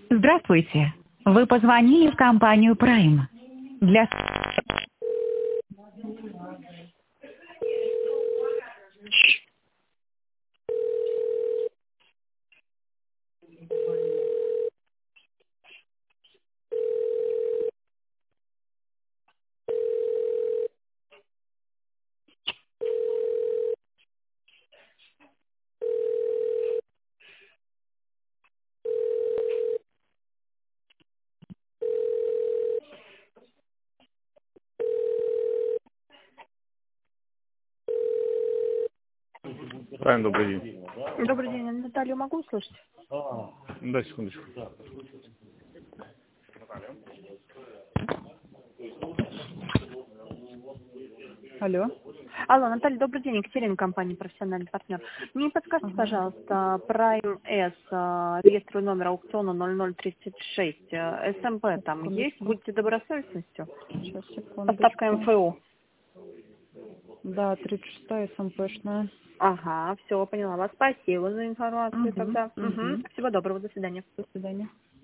Здравствуйте. Вы позвонили в компанию Prime. Для... Правильно, добрый день. Добрый день, Наталью могу услышать? Да, секундочку. Алло. Алло, Наталья, добрый день. Екатерина, компания «Профессиональный партнер». Не подскажите, пожалуйста, Prime S, реестровый номер аукциона 0036, СМП там есть? Будьте добросовестностью. Сейчас, секундочку. Поставка МФУ. Да, 36-я СМПшная. Ага, все, поняла вас. Спасибо за информацию Угу, тогда. угу. Всего доброго, до свидания. До свидания.